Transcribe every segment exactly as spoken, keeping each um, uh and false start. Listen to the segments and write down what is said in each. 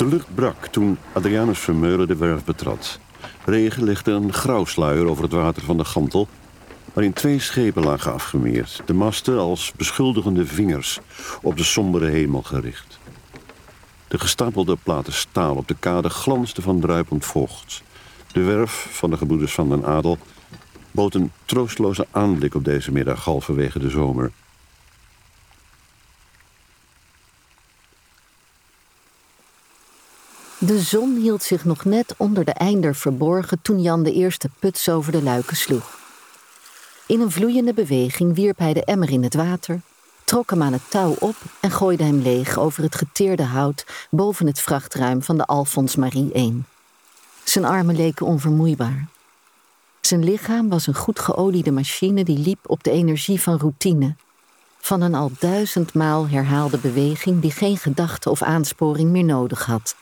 De lucht brak toen Adrianus Vermeulen de werf betrad. Regen legde een grauwsluier over het water van de Gantel, waarin twee schepen lagen afgemeerd, de masten als beschuldigende vingers op de sombere hemel gericht. De gestapelde platen staal op de kade glansden van druipend vocht. De werf van de gebroeders Van den Adel bood een troosteloze aanblik op deze middag halverwege de zomer. De zon hield zich nog net onder de einder verborgen toen Jan de eerste puts over de luiken sloeg. In een vloeiende beweging wierp hij de emmer in het water, trok hem aan het touw op en gooide hem leeg over het geteerde hout boven het vrachtruim van de Alfons Marie één. Zijn armen leken onvermoeibaar. Zijn lichaam was een goed geoliede machine die liep op de energie van routine, van een al duizendmaal herhaalde beweging die geen gedachte of aansporing meer nodig had.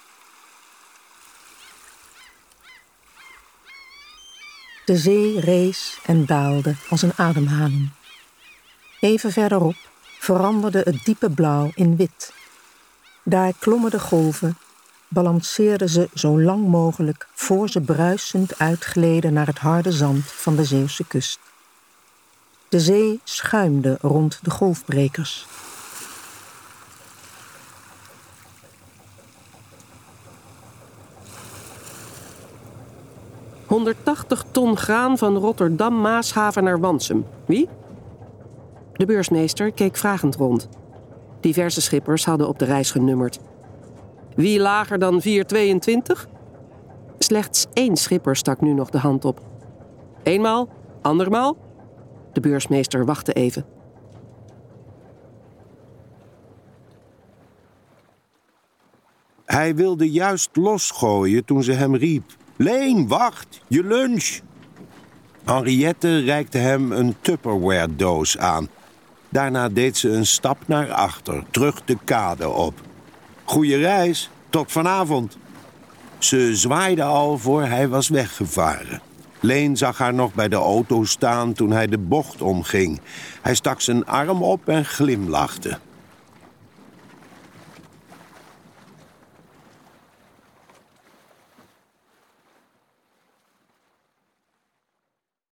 De zee rees en daalde als een ademhaling. Even verderop veranderde het diepe blauw in wit. Daar klommen de golven, balanceerden ze zo lang mogelijk voor ze bruisend uitgleden naar het harde zand van de Zeeuwse kust. De zee schuimde rond de golfbrekers. honderdtachtig ton graan van Rotterdam-Maashaven naar Wansum. Wie? De beursmeester keek vragend rond. Diverse schippers hadden op de reis genummerd. Wie lager dan vier tweeëntwintig? Slechts één schipper stak nu nog de hand op. Eenmaal, andermaal? De beursmeester wachtte even. Hij wilde juist losgooien toen ze hem riep. Leen, wacht, je lunch. Henriette reikte hem een Tupperware-doos aan. Daarna deed ze een stap naar achter, terug de kade op. Goeie reis, tot vanavond. Ze zwaaide al voor hij was weggevaren. Leen zag haar nog bij de auto staan toen hij de bocht omging. Hij stak zijn arm op en glimlachte.